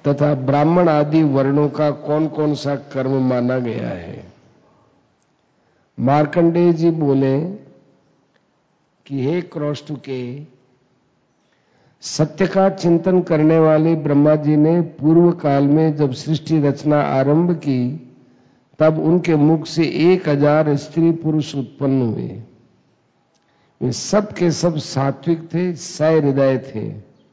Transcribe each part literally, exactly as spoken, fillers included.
तथा ब्राह्मण आदि वर्णों का कौन कौन सा कर्म माना गया है। मार्कंडेय जी बोले कि हे क्रौष्टुके, सत्य का चिंतन करने वाले ब्रह्मा जी ने पूर्व काल में जब सृष्टि रचना आरंभ की तब उनके मुख से एक हजार स्त्री पुरुष उत्पन्न हुए। वे सब के सब सात्विक थे, सहृदय थे।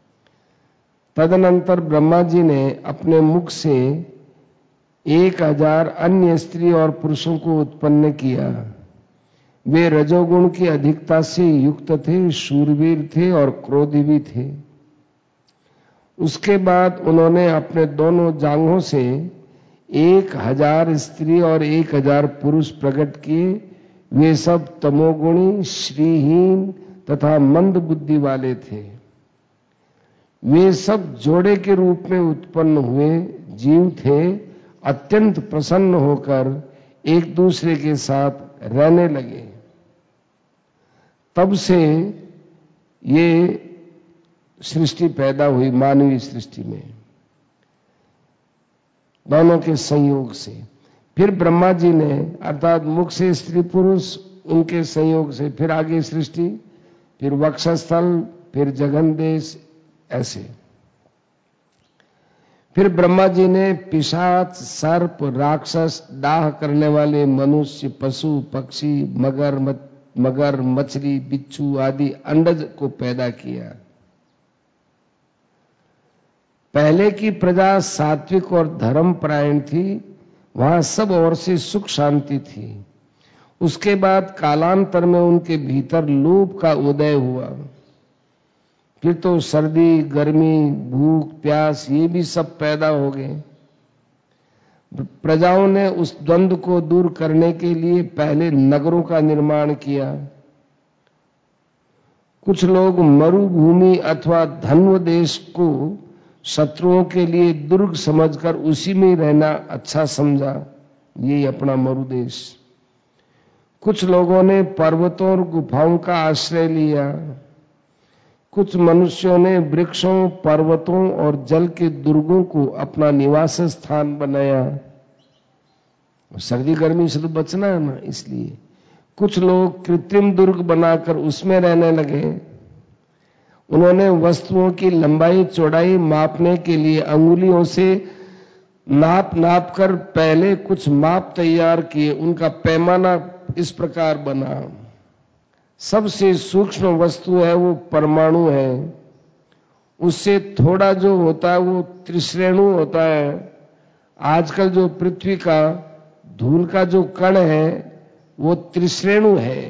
तदनंतर ब्रह्मा जी ने अपने मुख से एक हजार अन्य स्त्री और पुरुषों को उत्पन्न किया। वे रजोगुण की अधिकता से युक्त थे, शूरवीर थे और क्रोधी भी थे। उसके बाद उन्होंने अपने दोनों जांघों से एक हजार स्त्री और एक हजार पुरुष प्रकट किए। वे सब तमोगुणी, श्रीहीन तथा मंद बुद्धि वाले थे। वे सब जोड़े के रूप में उत्पन्न हुए जीव थे। अत्यंत प्रसन्न होकर एक दूसरे के साथ रहने लगे। तब से ये सृष्टि पैदा हुई, मानवीय सृष्टि में दोनों के संयोग से। फिर ब्रह्मा जी ने अर्थात मुख से स्त्री पुरुष, उनके संयोग से फिर आगे सृष्टि, फिर वक्षस्थल, फिर जघन देश, ऐसे। फिर ब्रह्मा जी ने पिशाच, सर्प, राक्षस, दाह करने वाले मनुष्य, पशु, पक्षी, मगर मगर मछली, बिच्छू आदि अंडज को पैदा किया। पहले की प्रजा सात्विक और धर्मपरायण थी, वहां सब ओर से सुख शांति थी। उसके बाद कालांतर में उनके भीतर लोभ का उदय हुआ। फिर तो सर्दी, गर्मी, भूख, प्यास ये भी सब पैदा हो गए। प्रजाओं ने उस द्वंद्व को दूर करने के लिए पहले नगरों का निर्माण किया। कुछ लोग मरुभूमि अथवा धन्व देश को शत्रुओं के लिए दुर्ग समझकर उसी में रहना अच्छा समझा, ये अपना मरुदेश। कुछ लोगों ने पर्वतों और गुफाओं का आश्रय लिया। कुछ मनुष्यों ने वृक्षों, पर्वतों और जल के दुर्गों को अपना निवास स्थान बनाया। सर्दी गर्मी से तो बचना है ना, इसलिए कुछ लोग कृत्रिम दुर्ग बनाकर उसमें रहने लगे। उन्होंने वस्तुओं की लंबाई चौड़ाई मापने के लिए अंगुलियों से नाप नाप कर पहले कुछ माप तैयार किए। उनका पैमाना इस प्रकार बना। सबसे सूक्ष्म वस्तु है वो परमाणु है। उससे थोड़ा जो होता है वो त्रिश्रेणु होता है। आजकल जो पृथ्वी का धूल का जो कण है वो त्रिश्रेणु है।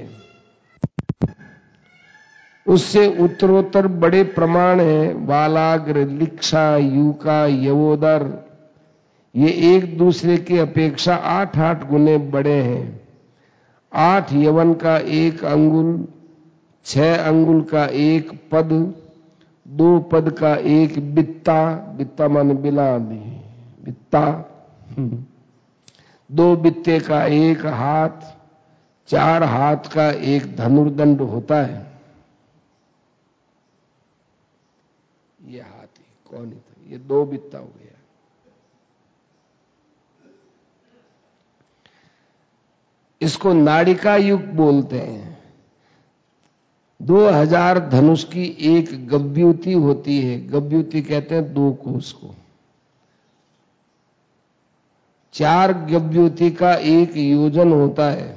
उससे उत्तरोत्तर बड़े प्रमाण है। बालाग्र, लिक्षा, यूका, यवोदर ये एक दूसरे की अपेक्षा आठ आठ गुने बड़े हैं। आठ यवन का एक अंगुल, छह अंगुल का एक पद, दो पद का एक बित्ता, बित्ता माने बिला बित्ता, दो बित्ते का एक हाथ, चार हाथ का एक धनुर्दंड होता है। ये हाथी कौन ही था, ये दो बित्ता हो गया। इसको नाड़िका युग बोलते हैं। दो हजार धनुष की एक गव्युति होती है। गव्युति कहते हैं दो कोस को। चार गव्युति का एक योजन होता है।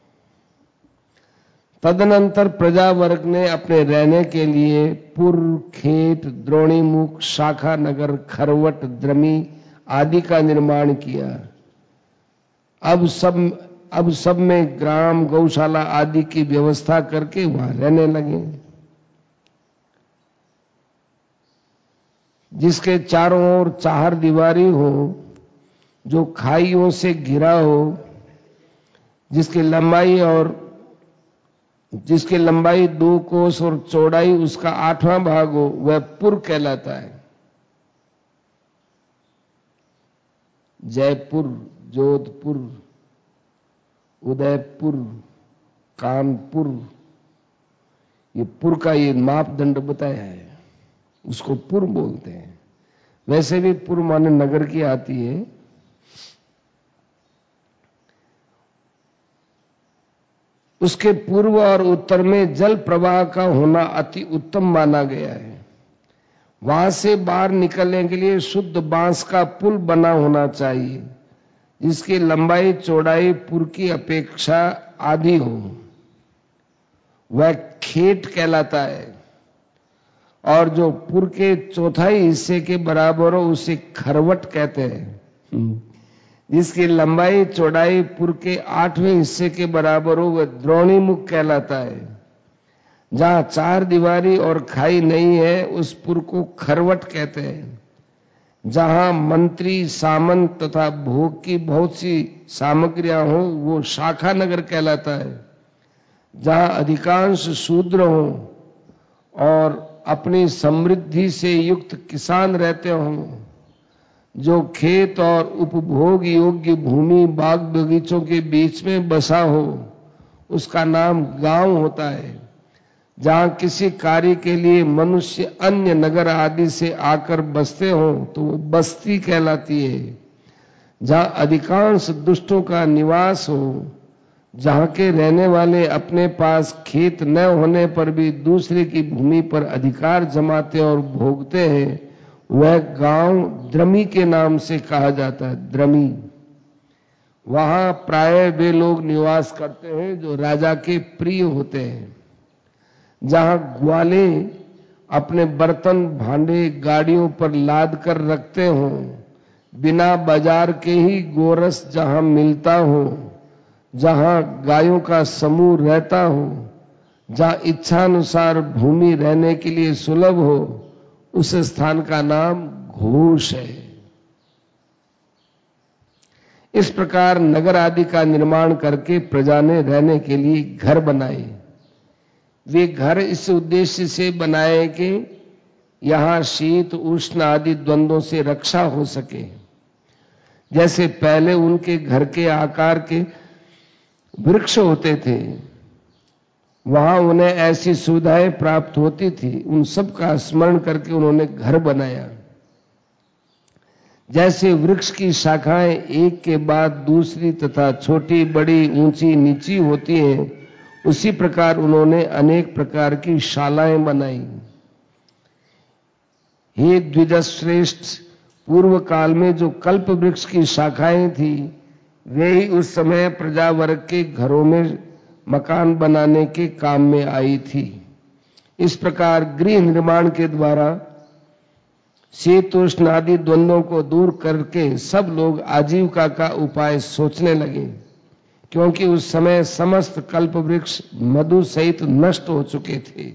तदनंतर प्रजा वर्ग ने अपने रहने के लिए पुर, खेत, द्रोणीमुख, शाखा नगर, खरवट, द्रमी आदि का निर्माण किया। अब सब अब सब में ग्राम, गौशाला आदि की व्यवस्था करके वहां रहने लगे। जिसके चारों ओर चार दीवारी हो, जो खाइयों से घिरा हो, जिसकी लंबाई और जिसकी लंबाई दो कोस और चौड़ाई उसका आठवां भाग हो, वह पुर कहलाता है। जयपुर, जोधपुर, उदयपुर, कानपुर, ये पुर का ये मापदंड बताया है, उसको पुर बोलते हैं। वैसे भी पूर्व माने नगर की आती है। उसके पूर्व और उत्तर में जल प्रवाह का होना अति उत्तम माना गया है। वहां से बाहर निकलने के लिए शुद्ध बांस का पुल बना होना चाहिए, जिसकी लंबाई चौड़ाई पुर की अपेक्षा आधी हो। वह खेत कहलाता है, और जो पुर के चौथाई हिस्से के बराबर हो उसे खरवट कहते हैं। जिसकी लंबाई चौड़ाई पुर के आठवें हिस्से के बराबर हो वह द्रोणी मुख कहलाता है। जहां चार दीवारी और खाई नहीं है उस पुर को खरवट कहते हैं। जहां मंत्री, सामंत तथा भोग की बहुत सी सामग्रियां हो वो शाखा नगर कहलाता है। जहां अधिकांश शूद्र हो और अपनी समृद्धि से युक्त किसान रहते हों, जो खेत और उपभोग योग्य भूमि बाग बगीचों के बीच में बसा हो, उसका नाम गांव होता है। जहां किसी कार्य के लिए मनुष्य अन्य नगर आदि से आकर बसते हो तो वो बस्ती कहलाती है। जहां अधिकांश दुष्टों का निवास हो, जहां के रहने वाले अपने पास खेत न होने पर भी दूसरे की भूमि पर अधिकार जमाते और भोगते हैं, वह गांव द्रमी के नाम से कहा जाता है। द्रमी। वहां प्राय वे लोग निवास करते हैं जो राजा के प्रिय होते हैं। जहां ग्वाले अपने बर्तन भांडे गाड़ियों पर लाद कर रखते हों, बिना बाजार के ही गोरस जहां मिलता हो, जहां गायों का समूह रहता हो, जहां इच्छानुसार भूमि रहने के लिए सुलभ हो, उस स्थान का नाम घोष है। इस प्रकार नगर आदि का निर्माण करके प्रजा ने रहने के लिए घर बनाए। वे घर इस उद्देश्य से बनाए कि यहां शीत उष्ण आदि द्वंद्वों से रक्षा हो सके। जैसे पहले उनके घर के आकार के वृक्ष होते थे, वहां उन्हें ऐसी सुविधाएं प्राप्त होती थी, उन सब का स्मरण करके उन्होंने घर बनाया। जैसे वृक्ष की शाखाएं एक के बाद दूसरी तथा छोटी बड़ी ऊंची नीची होती हैं, उसी प्रकार उन्होंने अनेक प्रकार की शालाएं बनाई। हे द्विजश्रेष्ठ, पूर्व काल में जो कल्प वृक्ष की शाखाएं थी, वे ही उस समय प्रजा वर्ग के घरों में मकान बनाने के काम में आई थी। इस प्रकार गृह निर्माण के द्वारा शीतोष्ण आदि द्वंद्वों को दूर करके सब लोग आजीविका का उपाय सोचने लगे, क्योंकि उस समय समस्त कल्प वृक्ष मधु सहित नष्ट हो चुके थे।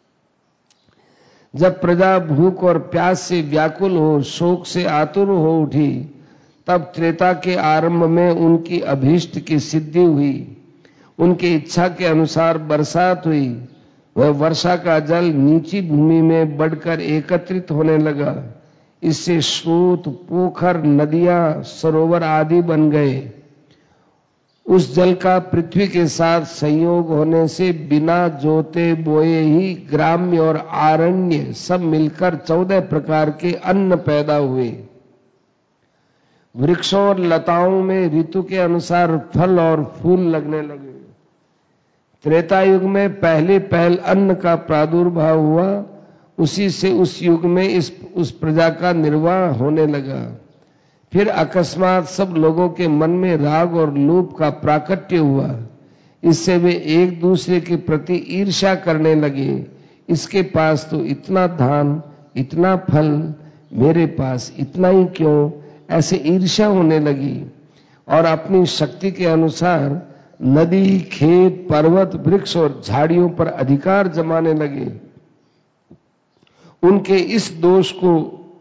जब प्रजा भूख और प्यास से व्याकुल हो, शोक से आतुर हो उठी, तब त्रेता के आरंभ में उनकी अभीष्ट की सिद्धि हुई। उनकी इच्छा के अनुसार बरसात हुई। वह वर्षा का जल नीची भूमि में बढ़कर एकत्रित होने लगा। इससे स्रोत, पोखर, नदियां, सरोवर आदि बन गए। उस जल का पृथ्वी के साथ संयोग होने से बिना जोते बोए ही ग्राम्य और आरण्य सब मिलकर चौदह प्रकार के अन्न पैदा हुए। वृक्षों और लताओं में ऋतु के अनुसार फल और फूल लगने लगे। त्रेता युग में पहले पहल अन्न का प्रादुर्भाव हुआ, उसी से उस युग में इस उस प्रजा का निर्वाह होने लगा। फिर अकस्मात सब लोगों के मन में राग और लोभ का प्राकट्य हुआ। इससे वे एक दूसरे के प्रति ईर्ष्या करने लगे। इसके पास तो इतना धान, इतना फल, मेरे पास इतना ही क्यों, ऐसे ईर्ष्या होने लगी। और अपनी शक्ति के अनुसार नदी, खेत, पर्वत, वृक्ष और झाड़ियों पर अधिकार जमाने लगे। उनके इस दोष को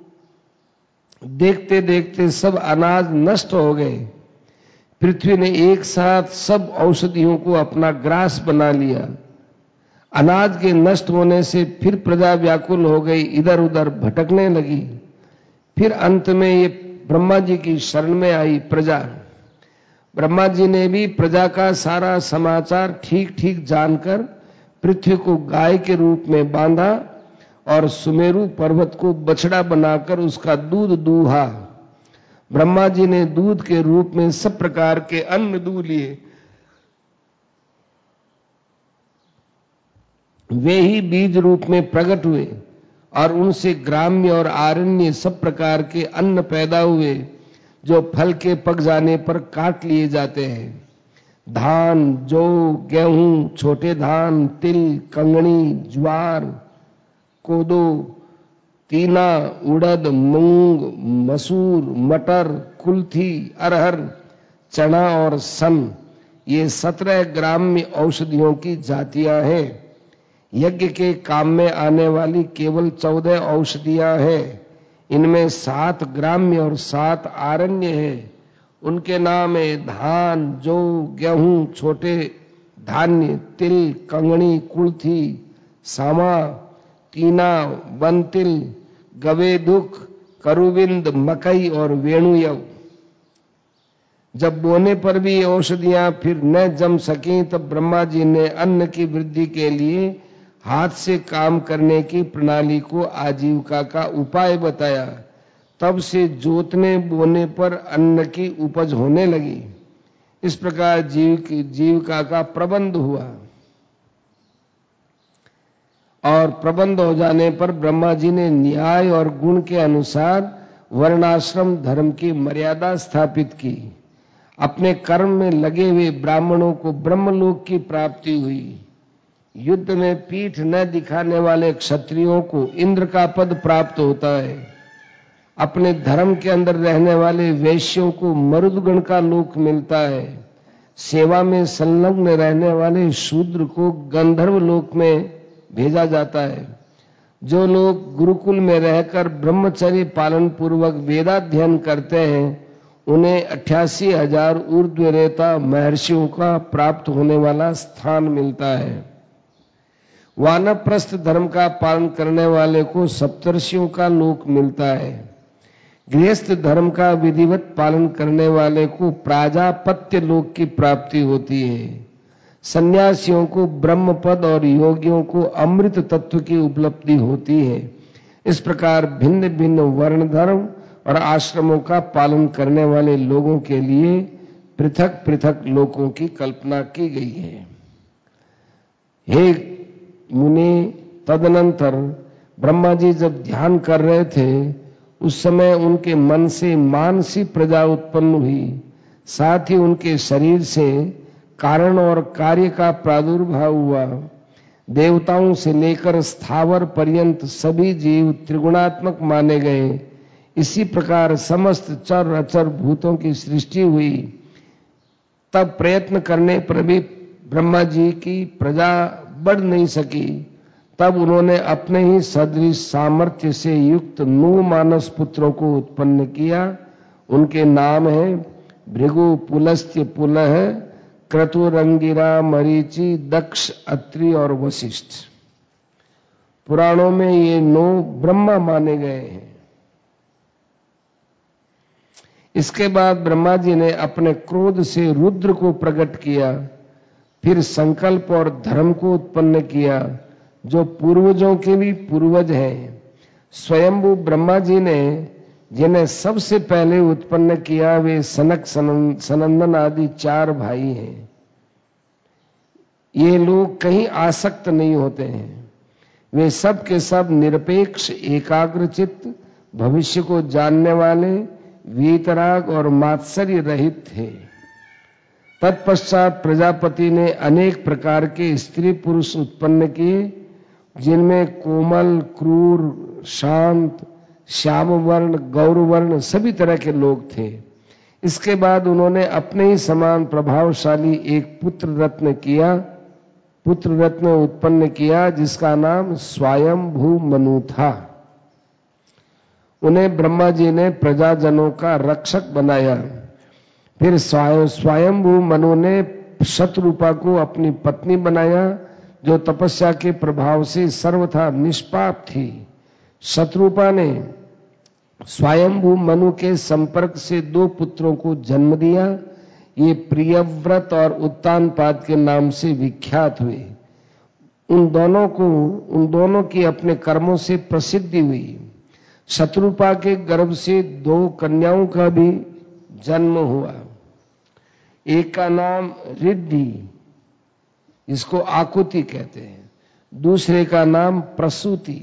देखते देखते सब अनाज नष्ट हो गए। पृथ्वी ने एक साथ सब औषधियों को अपना ग्रास बना लिया। अनाज के नष्ट होने से फिर प्रजा व्याकुल हो गई, इधर उधर भटकने लगी। फिर अंत में ये ब्रह्मा जी की शरण में आई प्रजा। ब्रह्मा जी ने भी प्रजा का सारा समाचार ठीक ठीक जानकर पृथ्वी को गाय के रूप में बांधा और सुमेरु पर्वत को बछड़ा बनाकर उसका दूध दूहा। ब्रह्मा जी ने दूध के रूप में सब प्रकार के अन्न दूह लिए। वे ही बीज रूप में प्रकट हुए और उनसे ग्राम्य और आरण्य सब प्रकार के अन्न पैदा हुए, जो फल के पक जाने पर काट लिए जाते हैं। धान, जौ, गेहूं, छोटे धान, तिल, कंगनी, ज्वार, कोदो, तीना, उड़द, मूंग, मसूर, मटर, कुल्थी, अरहर, चना और सन, ये सत्रह ग्राम्य औषधियों की जातियां हैं। यज्ञ के काम में आने वाली केवल चौदह औषधियां हैं। इनमें सात ग्राम्य और सात आरण्य हैं। उनके नाम है धान, जौ, गेहूं, छोटे धान्य, तिल, कंगनी, कुल्थी, सामा, टीना, बनतिल, गवेदुक, करुविंद, मकई और वेणुयव। जब बोने पर भी औषधियां फिर न जम सकी, तब ब्रह्मा जी ने अन्न की वृद्धि के लिए हाथ से काम करने की प्रणाली को आजीविका का उपाय बताया। तब से जोतने बोने पर अन्न की उपज होने लगी। इस प्रकार जीव की जीविका का प्रबंध हुआ और प्रबंध हो जाने पर ब्रह्मा जी ने न्याय और गुण के अनुसार वर्णाश्रम धर्म की मर्यादा स्थापित की। अपने कर्म में लगे हुए ब्राह्मणों को ब्रह्मलोक की प्राप्ति हुई। युद्ध में पीठ न दिखाने वाले क्षत्रियों को इंद्र का पद प्राप्त होता है। अपने धर्म के अंदर रहने वाले वैश्यों को मरुदगण का लोक मिलता है। सेवा में संलग्न रहने वाले शूद्र को गंधर्व लोक में भेजा जाता है। जो लोग गुरुकुल में रहकर ब्रह्मचर्य पालन पूर्वक वेदाध्ययन करते हैं, उन्हें अट्ठासी हजार ऊर्ध्वरेता महर्षियों का प्राप्त होने वाला स्थान मिलता है। वानप्रस्थ धर्म का पालन करने वाले को सप्तर्षियों का लोक मिलता है। गृहस्थ धर्म का विधिवत पालन करने वाले को प्राजापत्य लोक की प्राप्ति होती है। सन्यासियों को ब्रह्म पद और योगियों को अमृत तत्व की उपलब्धि होती है। इस प्रकार भिन्न भिन्न वर्ण धर्म और आश्रमों का पालन करने वाले लोगों के लिए पृथक पृथक लोकों की कल्पना की गई है। हे मुनि, तदनंतर ब्रह्मा जी जब ध्यान कर रहे थे, उस समय उनके मन से मानसी प्रजा उत्पन्न हुई। साथ ही उनके शरीर से कारण और कार्य का प्रादुर्भाव हुआ। देवताओं से लेकर स्थावर पर्यंत सभी जीव त्रिगुणात्मक माने गए। इसी प्रकार समस्त चर अचर भूतों की सृष्टि हुई। तब प्रयत्न करने पर भी ब्रह्मा जी की प्रजा बढ़ नहीं सकी। तब उन्होंने अपने ही सदृश सामर्थ्य से युक्त नौ मानस पुत्रों को उत्पन्न किया। उनके नाम है भृगु, पुलस्त्य, पुलह, क्रतुरंगिरा, मरीचि, दक्ष, अत्रि और वशिष्ठ। पुराणों में ये नौ ब्रह्मा माने गए हैं। इसके बाद ब्रह्मा जी ने अपने क्रोध से रुद्र को प्रकट किया। फिर संकल्प और धर्म को उत्पन्न किया, जो पूर्वजों के भी पूर्वज हैं। स्वयंभू ब्रह्मा जी ने जिन्हें सबसे पहले उत्पन्न किया, वे सनक, सनंदन आदि चार भाई हैं। ये लोग कहीं आसक्त नहीं होते हैं। वे सब के सब निरपेक्ष, एकाग्रचित्त, भविष्य को जानने वाले, वीतराग और मात्सर्य रहित थे। तत्पश्चात प्रजापति ने अनेक प्रकार के स्त्री पुरुष उत्पन्न किए, जिनमें कोमल, क्रूर, शांत, श्याम वर्ण, गौर वर्ण सभी तरह के लोग थे। इसके बाद उन्होंने अपने ही समान प्रभावशाली एक पुत्र रत्न किया पुत्र रत्न उत्पन्न किया जिसका नाम स्वयंभू मनु था। उन्हें ब्रह्मा जी ने प्रजाजनों का रक्षक बनाया। फिर स्वयंभू मनु ने शतरूपा को अपनी पत्नी बनाया, जो तपस्या के प्रभाव से सर्वथा निष्पाप थी। शतरूपा ने स्वयंभू मनु के संपर्क से दो पुत्रों को जन्म दिया। ये प्रियव्रत और उत्तानपाद के नाम से विख्यात हुए। उन दोनों को उन दोनों की अपने कर्मों से प्रसिद्धि हुई। शत्रुपा के गर्भ से दो कन्याओं का भी जन्म हुआ। एक का नाम रिद्धि, इसको आकुति कहते हैं, दूसरे का नाम प्रसूति।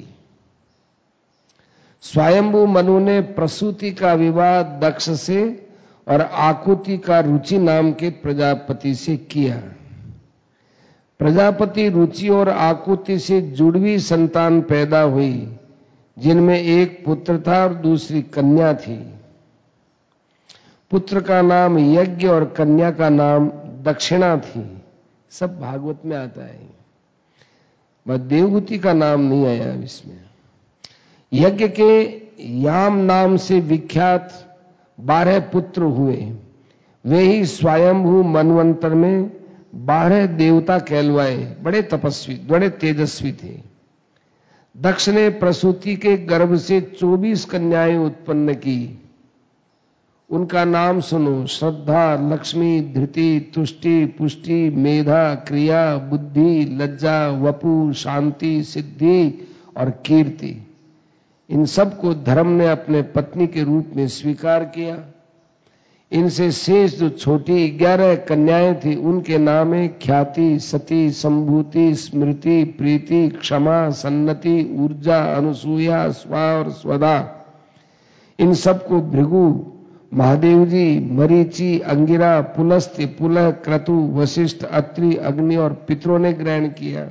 स्वयंभू मनु ने प्रसूति का विवाह दक्ष से और आकुति का रुचि नाम के प्रजापति से किया। प्रजापति रुचि और आकुति से जुड़वी संतान पैदा हुई, जिनमें एक पुत्र था और दूसरी कन्या थी। पुत्र का नाम यज्ञ और कन्या का नाम दक्षिणा थी। सब भागवत में आता है, बस देवहूति का नाम नहीं आया इसमें। यज्ञ के याम नाम से विख्यात बारह पुत्र हुए। वे ही स्वयंभू मनवंतर में बारह देवता कहलवाए। बड़े तपस्वी, बड़े तेजस्वी थे। दक्ष ने प्रसूति के गर्भ से चौबीस कन्याएं उत्पन्न की। उनका नाम सुनो: श्रद्धा, लक्ष्मी, धृति, तुष्टि, पुष्टि, मेधा, क्रिया, बुद्धि, लज्जा, वपु, शांति, सिद्धि और कीर्ति। इन सब को धर्म ने अपने पत्नी के रूप में स्वीकार किया। इनसे शेष जो छोटी ग्यारह कन्याएं थी, उनके नाम है ख्याति, सती, संभूति, स्मृति, प्रीति, क्षमा, सन्नति, ऊर्जा, अनुसूया, स्वा और स्वदा। इन सबको भृगु, महादेव जी, मरीचि, अंगिरा, पुलस्त्य, पुलह, क्रतु, वशिष्ठ, अत्रि, अग्नि और पितरों ने ग्रहण किया।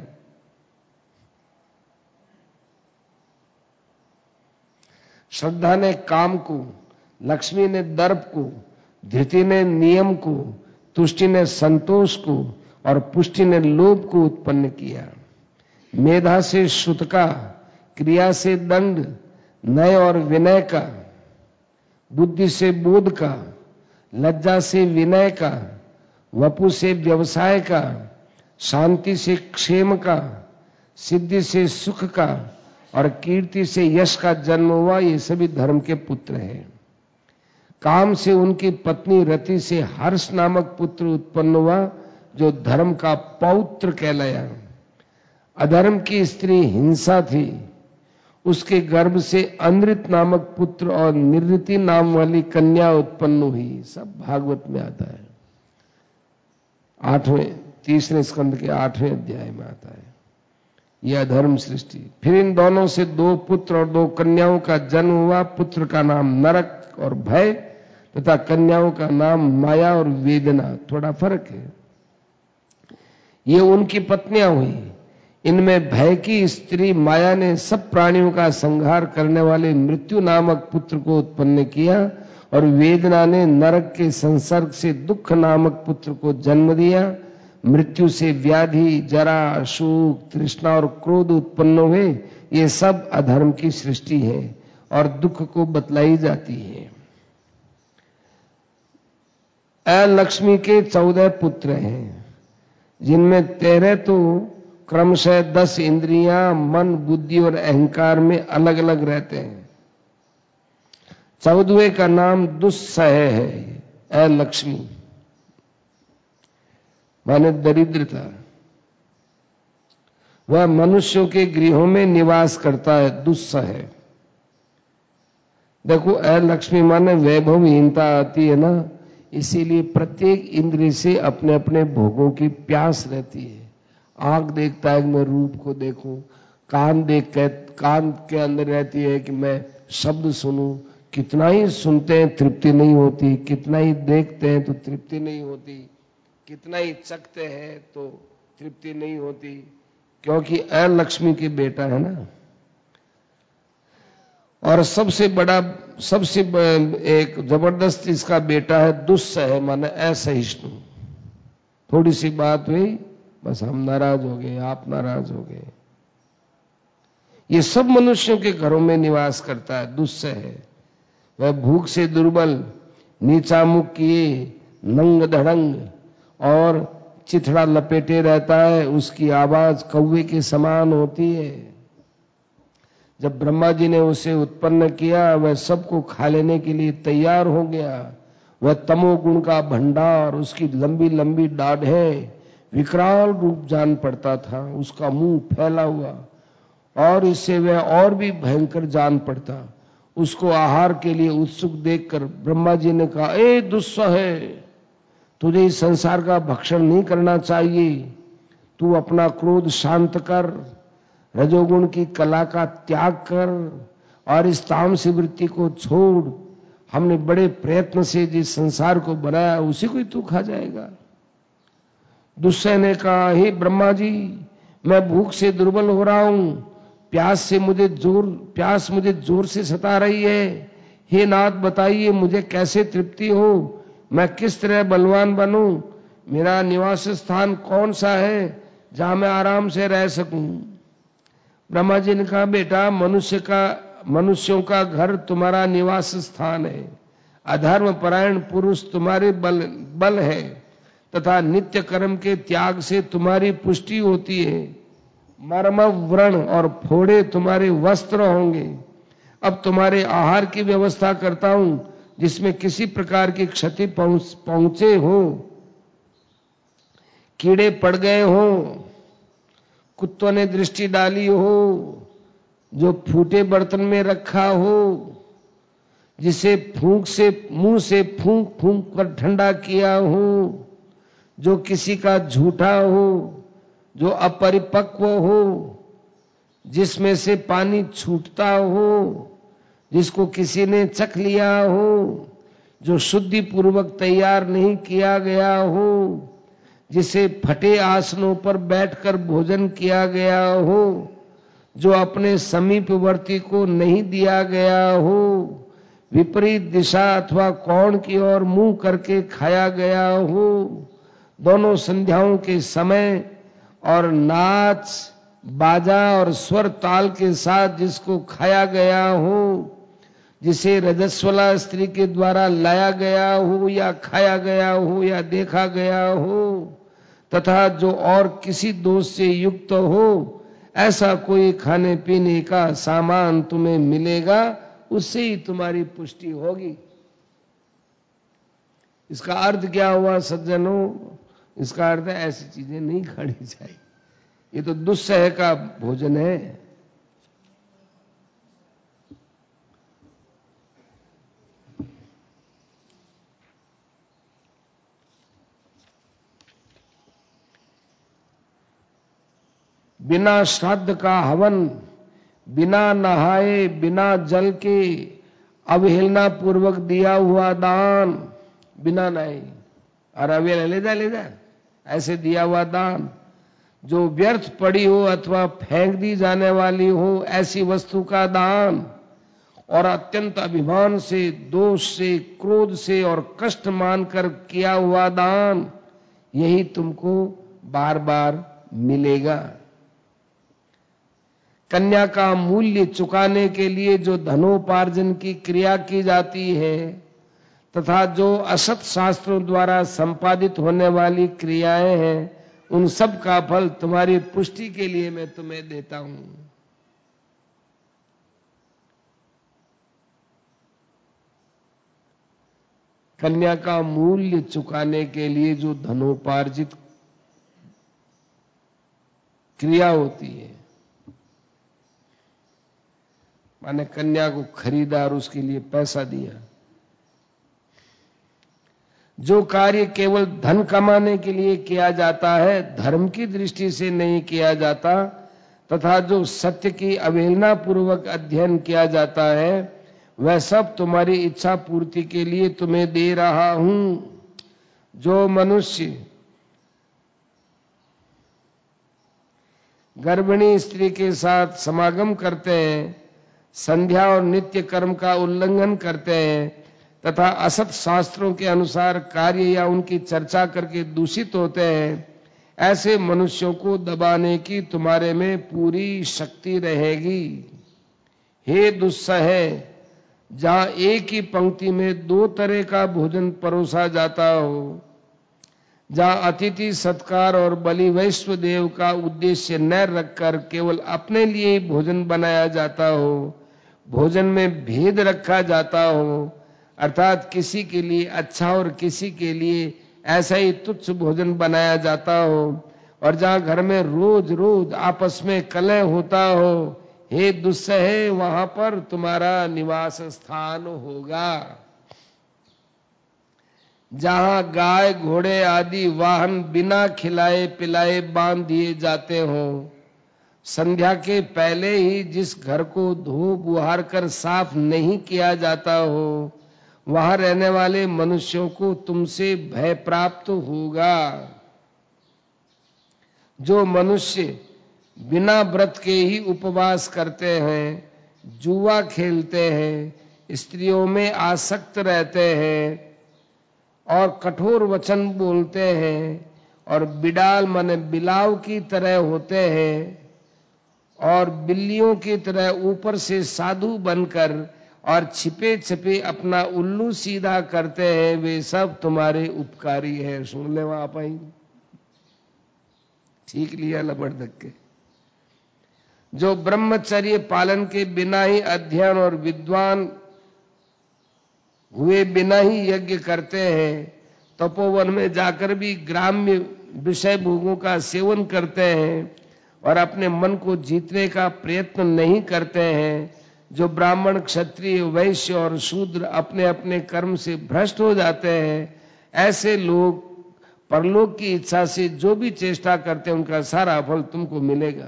श्रद्धा ने काम को, लक्ष्मी ने दर्प को, धृति ने नियम को, तुष्टि ने संतोष को और पुष्टि ने लोभ को उत्पन्न किया। मेधा से श्रुत का, क्रिया से दंड, नय और विनय का, बुद्धि से बोध का, लज्जा से विनय का, वपु से व्यवसाय का, शांति से क्षेम का, सिद्धि से सुख का और कीर्ति से यश का जन्म हुआ। ये सभी धर्म के पुत्र हैं। काम से उनकी पत्नी रति से हर्ष नामक पुत्र उत्पन्न हुआ, जो धर्म का पौत्र कहलाया। अधर्म की स्त्री हिंसा थी, उसके गर्भ से अनृत नामक पुत्र और निरृति नाम वाली कन्या उत्पन्न हुई। सब भागवत में आता है, आठवें तीसरे स्कंद के आठवें अध्याय में आता है यह अधर्म सृष्टि। फिर इन दोनों से दो पुत्र और दो कन्याओं का जन्म हुआ। पुत्र का नाम नरक और भय तथा कन्याओं का नाम माया और वेदना। थोड़ा फर्क है। ये उनकी पत्नियां हुई। इनमें भय की स्त्री माया ने सब प्राणियों का संहार करने वाले मृत्यु नामक पुत्र को उत्पन्न किया और वेदना ने नरक के संसर्ग से दुख नामक पुत्र को जन्म दिया। मृत्यु से व्याधि, जरा, शोक, तृष्णा और क्रोध उत्पन्न हुए। ये सब अधर्म की सृष्टि है और दुख को बतलाई जाती है। अलक्ष्मी के चौदह पुत्र हैं, जिनमें तेरह तो क्रमशः दस इंद्रियां, मन, बुद्धि और अहंकार में अलग अलग रहते हैं। चौदहवें का नाम दुस्सह है। अलक्ष्मी माने दरिद्रता। वह मनुष्यों के गृहों में निवास करता है। दुस्सह है। देखो, अलक्ष्मी माने वैभवहीनता आती है ना, इसीलिए प्रत्येक इंद्रिय से अपने अपने भोगों की प्यास रहती है। आंख देखता है कि मैं रूप को देखूं, कान देख के कान के अंदर रहती है कि मैं शब्द सुनूं। कितना ही सुनते हैं तृप्ति नहीं होती, कितना ही देखते हैं तो तृप्ति नहीं होती, कितना ही चखते हैं तो तृप्ति नहीं होती, क्योंकि अलक्ष्मी की बेटा है ना। और सबसे बड़ा, सबसे एक जबरदस्त इसका बेटा है दुस्सह, माने असहिष्णु। थोड़ी सी बात हुई बस हम नाराज हो गए, आप नाराज हो गए। ये सब मनुष्यों के घरों में निवास करता है। दुस्सह है। वह भूख से दुर्बल, नीचा मुख किए, नंग धड़ंग और चिथड़ा लपेटे रहता है। उसकी आवाज कौवे के समान होती है। जब ब्रह्मा जी ने उसे उत्पन्न किया, वह सबको खा लेने के लिए तैयार हो गया। वह तमोगुण का भंडार, उसकी लंबी लंबी डाढ़ें, विकराल रूप जान पड़ता था, उसका मुंह फैला हुआ, और इससे वह और भी भयंकर जान पड़ता। उसको आहार के लिए उत्सुक देखकर ब्रह्मा जी ने कहा, ए दुस्सह, तुझे इस संसार का भक्षण नहीं करना चाहिए। तू अपना क्रोध शांत कर, रजोगुण की कला का त्याग कर और इस तामसी वृत्ति को छोड़। हमने बड़े प्रयत्न से जिस संसार को बनाया उसी को ही तू खा जाएगा। दुस्सह ने कहा, हे ब्रह्मा जी, मैं भूख से दुर्बल हो रहा हूं, प्यास से मुझे जोर प्यास मुझे जोर से सता रही है। हे नाथ, बताइए मुझे कैसे तृप्ति हो, मैं किस तरह बलवान बनूं, मेरा निवास स्थान कौन सा है जहां मैं आराम से रह सकूं। ब्रह्मा जी ने कहा, बेटा, मनुष्य का मनुष्यों का घर तुम्हारा निवास स्थान है, अधर्म परायण पुरुष तुम्हारे बल बल है तथा नित्य कर्म के त्याग से तुम्हारी पुष्टि होती है। मर्म व्रण और फोड़े तुम्हारे वस्त्र होंगे। अब तुम्हारे आहार की व्यवस्था करता हूं जिसमें किसी प्रकार की क्षति पहुंचे हो, कीड़े पड़ गए हो, कुत्तों ने दृष्टि डाली हो, जो फूटे बर्तन में रखा हो, जिसे फूंक से मुंह से फूंक फूंक कर ठंडा किया हो, जो किसी का झूठा हो, जो अपरिपक्व हो, जिसमें से पानी छूटता हो, जिसको किसी ने चख लिया हो, जो शुद्धि पूर्वक तैयार नहीं किया गया हो, जिसे फटे आसनों पर बैठकर भोजन किया गया हो, जो अपने समीपवर्ती को नहीं दिया गया हो, विपरीत दिशा अथवा कोण की ओर मुंह करके खाया गया हो, दोनों संध्याओं के समय और नाच बाजा और स्वर ताल के साथ जिसको खाया गया हो, जिसे रजस्वला स्त्री के द्वारा लाया गया हो या खाया गया हो या देखा गया हो, तथा जो और किसी दोष से युक्त हो, ऐसा कोई खाने पीने का सामान तुम्हें मिलेगा, उससे ही तुम्हारी पुष्टि होगी। इसका अर्थ क्या हुआ सज्जनों? इसका अर्थ है ऐसी चीजें नहीं खानी चाहिए। ये तो दुस्सह का भोजन है। बिना श्राद्ध का हवन, बिना नहाए बिना जल के अवहेलना पूर्वक दिया हुआ दान, बिना नहाए और अवहेलना ले जा ले जा ऐसे दिया हुआ दान, जो व्यर्थ पड़ी हो अथवा फेंक दी जाने वाली हो ऐसी वस्तु का दान, और अत्यंत अभिमान से, दोष से, क्रोध से और कष्ट मानकर किया हुआ दान, यही तुमको बार बार मिलेगा। कन्या का मूल्य चुकाने के लिए जो धनोपार्जन की क्रिया की जाती है तथा जो असत शास्त्रों द्वारा संपादित होने वाली क्रियाएं हैं, उन सब का फल तुम्हारी पुष्टि के लिए मैं तुम्हें देता हूं। कन्या का मूल्य चुकाने के लिए जो धनोपार्जित क्रिया होती है, माने कन्या को खरीदा और उसके लिए पैसा दिया, जो कार्य केवल धन कमाने के लिए किया जाता है, धर्म की दृष्टि से नहीं किया जाता, तथा जो सत्य की अवहेलना पूर्वक अध्ययन किया जाता है, वह सब तुम्हारी इच्छा पूर्ति के लिए तुम्हें दे रहा हूं। जो मनुष्य गर्भिणी स्त्री के साथ समागम करते हैं, संध्या और नित्य कर्म का उल्लंघन करते हैं तथा असत शास्त्रों के अनुसार कार्य या उनकी चर्चा करके दूषित होते हैं, ऐसे मनुष्यों को दबाने की तुम्हारे में पूरी शक्ति रहेगी। हे दुस्सह, जहां एक ही पंक्ति में दो तरह का भोजन परोसा जाता हो, जहां अतिथि सत्कार और बलि वैश्व देव का उद्देश्य न रखकर केवल अपने लिए ही भोजन बनाया जाता हो, भोजन में भेद रखा जाता हो, अर्थात किसी के लिए अच्छा और किसी के लिए ऐसा ही तुच्छ भोजन बनाया जाता हो, और जहां घर में रोज रोज आपस में कलह होता हो, हे दुस्सहे वहां पर तुम्हारा निवास स्थान होगा। जहां गाय घोड़े आदि वाहन बिना खिलाए पिलाए बांध दिए जाते हो, संध्या के पहले ही जिस घर को धो बुहार कर साफ नहीं किया जाता हो, वहां रहने वाले मनुष्यों को तुमसे भय प्राप्त होगा। जो मनुष्य बिना व्रत के ही उपवास करते हैं, जुआ खेलते हैं, स्त्रियों में आसक्त रहते हैं और कठोर वचन बोलते हैं और बिडाल माने बिलाव की तरह होते हैं और बिल्लियों की तरह ऊपर से साधु बनकर और छिपे छिपे अपना उल्लू सीधा करते हैं, वे सब तुम्हारे उपकारी है। सुन ले वहां पाई ठीक लिया लबड़ धक्के। जो ब्रह्मचर्य पालन के बिना ही अध्ययन और विद्वान हुए बिना ही यज्ञ करते हैं, तपोवन में जाकर भी ग्राम्य विषय भोगों का सेवन करते हैं और अपने मन को जीतने का प्रयत्न नहीं करते हैं, जो ब्राह्मण क्षत्रिय वैश्य और शूद्र अपने अपने कर्म से भ्रष्ट हो जाते हैं, ऐसे लोग परलोक की इच्छा से जो भी चेष्टा करते हैं उनका सारा फल तुमको मिलेगा।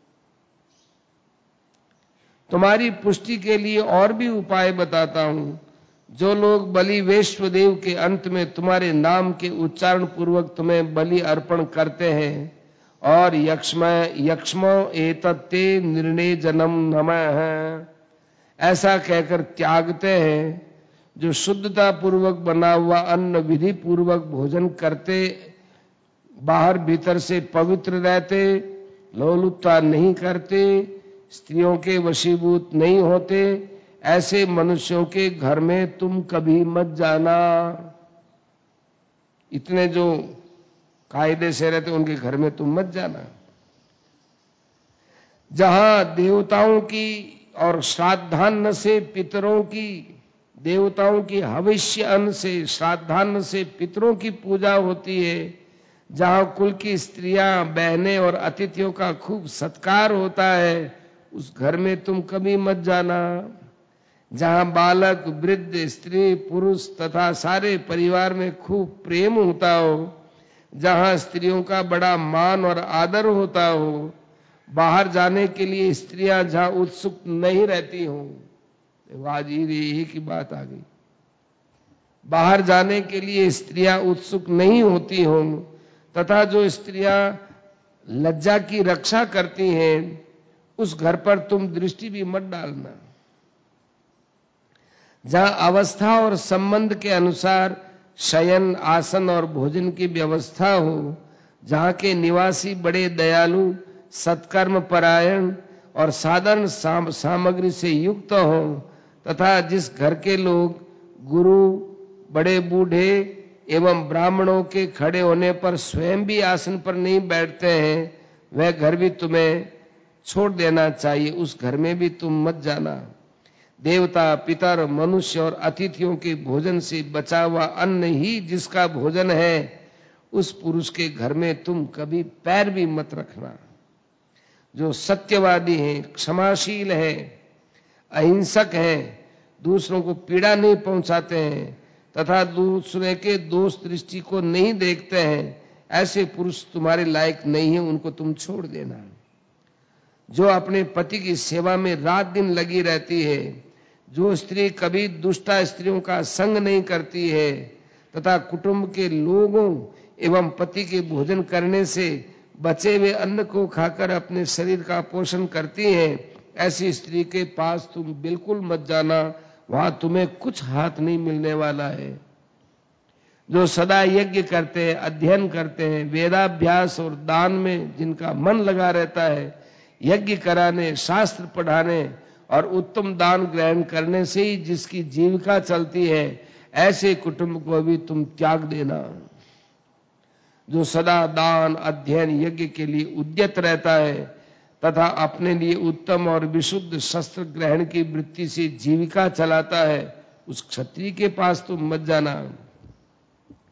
तुम्हारी पुष्टि के लिए और भी उपाय बताता हूं। जो लोग बलि वैश्वदेव के अंत में तुम्हारे नाम के उच्चारण पूर्वक तुम्हें बलि अर्पण करते हैं और यक्ष्म यक्ष्म एतत्ते निर्णय जन्म नमः ऐसा कहकर त्यागते हैं, जो शुद्धता पूर्वक बना हुआ अन्न विधि पूर्वक भोजन करते, बाहर भीतर से पवित्र रहते, लोलुपता नहीं करते, स्त्रियों के वशीभूत नहीं होते, ऐसे मनुष्यों के घर में तुम कभी मत जाना। इतने जो कायदे से रहते उनके घर में तुम मत जाना। जहां देवताओं की और श्राद्धान्न से पितरों की, देवताओं की हविष्य अन्न से श्राद्धान्न से पितरों की पूजा होती है, जहां कुल की स्त्रियां बहनें और अतिथियों का खूब सत्कार होता है, उस घर में तुम कभी मत जाना। जहां बालक वृद्ध स्त्री पुरुष तथा सारे परिवार में खूब प्रेम होता हो, जहां स्त्रियों का बड़ा मान और आदर होता हो, बाहर जाने के लिए स्त्रियां जहां उत्सुक नहीं रहती हो, वाजिब यही की बात आ गई, बाहर जाने के लिए स्त्रियां उत्सुक नहीं होती हो, तथा जो स्त्रियां लज्जा की रक्षा करती हैं, उस घर पर तुम दृष्टि भी मत डालना। जहां अवस्था और संबंध के अनुसार शयन आसन और भोजन की व्यवस्था हो, जहां के निवासी बड़े दयालु सत्कर्म परायण और साधारण साम, सामग्री से युक्त हो, तथा जिस घर के लोग गुरु बड़े बूढ़े एवं ब्राह्मणों के खड़े होने पर स्वयं भी आसन पर नहीं बैठते हैं, वह घर भी तुम्हें छोड़ देना चाहिए, उस घर में भी तुम मत जाना। देवता पितर मनुष्य और अतिथियों के भोजन से बचा हुआ अन्न ही जिसका भोजन है, उस पुरुष के घर में तुम कभी पैर भी मत रखना। जो सत्यवादी है, क्षमाशील है, अहिंसक है, दूसरों को पीड़ा नहीं पहुंचाते हैं तथा दूसरे के दोष दृष्टि को नहीं देखते हैं, ऐसे पुरुष तुम्हारे लायक नहीं है, उनको तुम छोड़ देना। जो अपने पति की सेवा में रात दिन लगी रहती है, जो स्त्री कभी दुष्टा स्त्रियों का संग नहीं करती है तथा कुटुंब के लोगों एवं पति के भोजन करने से बचे हुए अन्न को खाकर अपने शरीर का पोषण करती है, ऐसी स्त्री के पास तुम बिल्कुल मत जाना, वहां तुम्हें कुछ हाथ नहीं मिलने वाला है। जो सदा यज्ञ करते हैं, अध्ययन करते हैं, वेदाभ्यास और दान में जिनका मन लगा रहता है, यज्ञ कराने, शास्त्र पढ़ाने और उत्तम दान ग्रहण करने से ही जिसकी जीविका चलती है, ऐसे कुटुंब को भी तुम त्याग देना। जो सदा दान अध्ययन यज्ञ के लिए उद्यत रहता है तथा अपने लिए उत्तम और विशुद्ध शस्त्र ग्रहण की वृत्ति से जीविका चलाता है, उस क्षत्रिय के पास तुम मत जाना।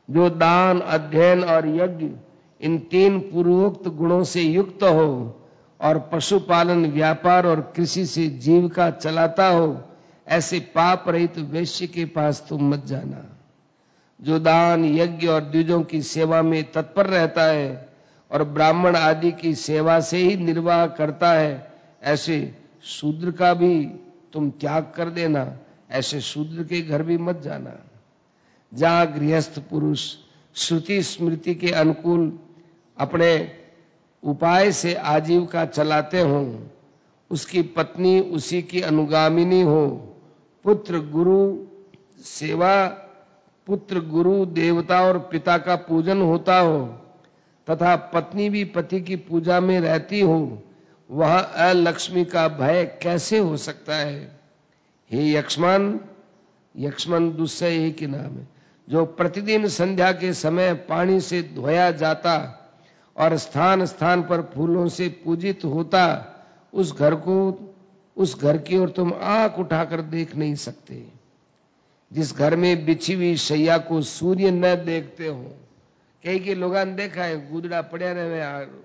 जो दान, अध्ययन और यज्ञ इन तीन पूर्वोक्त गुणों से युक्त हो और पशुपालन, व्यापार और कृषि से जीविका चलाता हो, ऐसे पाप रहित वैश्य के पास तुम मत जाना। जो दान, यज्ञ और द्विजों की सेवा में तत्पर रहता है और ब्राह्मण आदि की सेवा से ही निर्वाह करता है, ऐसे शूद्र का भी तुम त्याग कर देना। ऐसे शूद्र के घर भी मत जाना। जहां गृहस्थ पुरुष श्रुति स्मृति के अनुकूल अपने उपाय से आजीविका चलाते हों, उसकी पत्नी उसी की अनुगामिनी हो, पुत्र गुरु सेवा पुत्र गुरु देवता और पिता का पूजन होता हो तथा पत्नी भी पति की पूजा में रहती हो, वहां अलक्ष्मी का भय कैसे हो सकता है? हे यक्ष्मन, यक्ष्मन दुस्सह एक ही नाम है, जो प्रतिदिन संध्या के समय पानी से धोया जाता और स्थान स्थान पर फूलों से पूजित होता, उस घर को उस घर की ओर तुम आंख उठाकर देख नहीं सकते। जिस घर में बिछी हुई शैया को सूर्य न देखते हो, कई के लोगों ने देखा है गुदड़ा पड़िया ने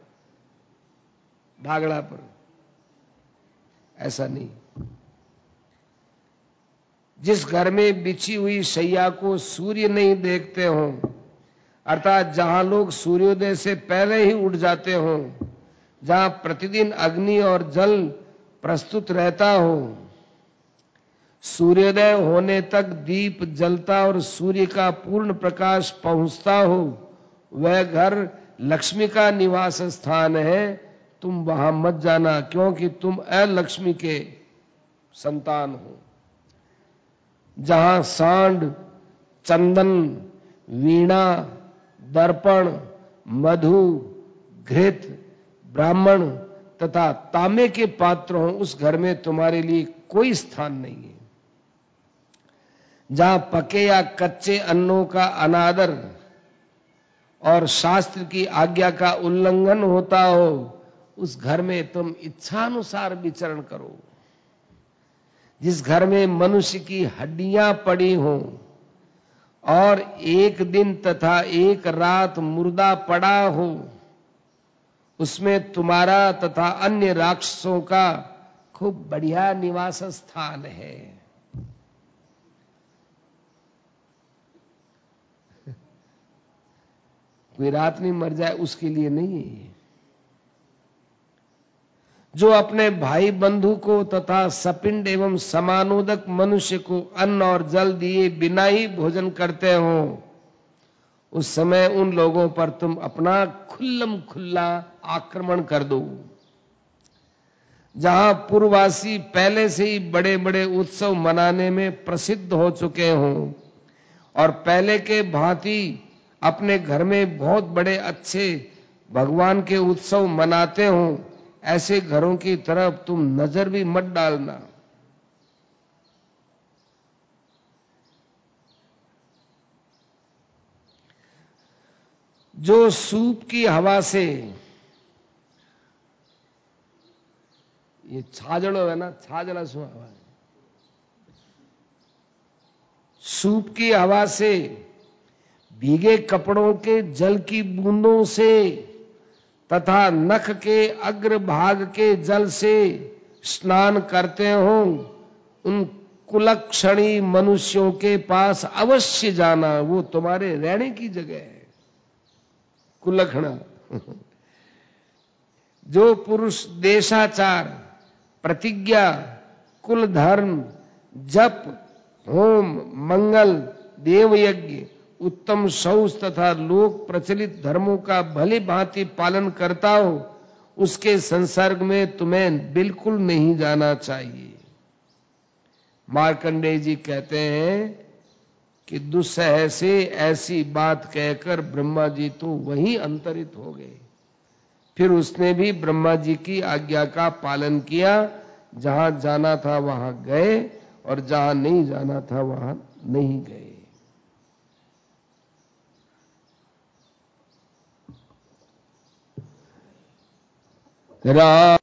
भागड़ा पर, ऐसा नहीं। जिस घर में बिछी हुई शैया को सूर्य नहीं देखते हो, अर्थात जहां लोग सूर्योदय से पहले ही उठ जाते हो, जहां प्रतिदिन अग्नि और जल प्रस्तुत रहता हो, सूर्योदय होने तक दीप जलता और सूर्य का पूर्ण प्रकाश पहुंचता हो, वह घर लक्ष्मी का निवास स्थान है। तुम वहां मत जाना, क्योंकि तुम अलक्ष्मी के संतान हो। जहां सांड, चंदन, वीणा, दर्पण, मधु, घृत, ब्राह्मण तथा तांबे के पात्र हों, उस घर में तुम्हारे लिए कोई स्थान नहीं है। जहां पके या कच्चे अन्नों का अनादर और शास्त्र की आज्ञा का उल्लंघन होता हो, उस घर में तुम इच्छानुसार विचरण करो। जिस घर में मनुष्य की हड्डियां पड़ी हों और एक दिन तथा एक रात मुर्दा पड़ा हो, उसमें तुम्हारा तथा अन्य राक्षसों का खूब बढ़िया निवास स्थान है। कोई रात नहीं मर जाए उसके लिए नहीं है। जो अपने भाई बंधु को तथा सपिंड एवं समानोदक मनुष्य को अन्न और जल दिए बिना ही भोजन करते हो, उस समय उन लोगों पर तुम अपना खुल्लम खुल्ला आक्रमण कर दो। जहां पूर्ववासी पहले से ही बड़े बड़े उत्सव मनाने में प्रसिद्ध हो चुके हों और पहले के भांति अपने घर में बहुत बड़े अच्छे भगवान के उत्सव मनाते हों, ऐसे घरों की तरफ तुम नजर भी मत डालना। जो सूप की हवा से, ये छाजड़ो है ना, छाजड़ा सु हवा है, सूप की हवा से, भीगे कपड़ों के जल की बूंदों से तथा नख के अग्रभाग के जल से स्नान करते हो, उन कुलक्षणी मनुष्यों के पास अवश्य जाना। वो तुम्हारे रहने की जगह है। कुलक्षणा जो पुरुष देशाचार, प्रतिज्ञा, कुल धर्म, जप, होम, मंगल, देवयज्ञ, उत्तम शौच तथा लोक प्रचलित धर्मों का भली भांति पालन करता हो, उसके संसर्ग में तुम्हें बिल्कुल नहीं जाना चाहिए। मार्कंडेय जी कहते हैं कि दुस्सह से ऐसी बात कहकर ब्रह्मा जी तो वहीं अंतरित हो गए। फिर उसने भी ब्रह्मा जी की आज्ञा का पालन किया। जहां जाना था वहां गए और जहां नहीं जाना था वहां नहीं गए। राम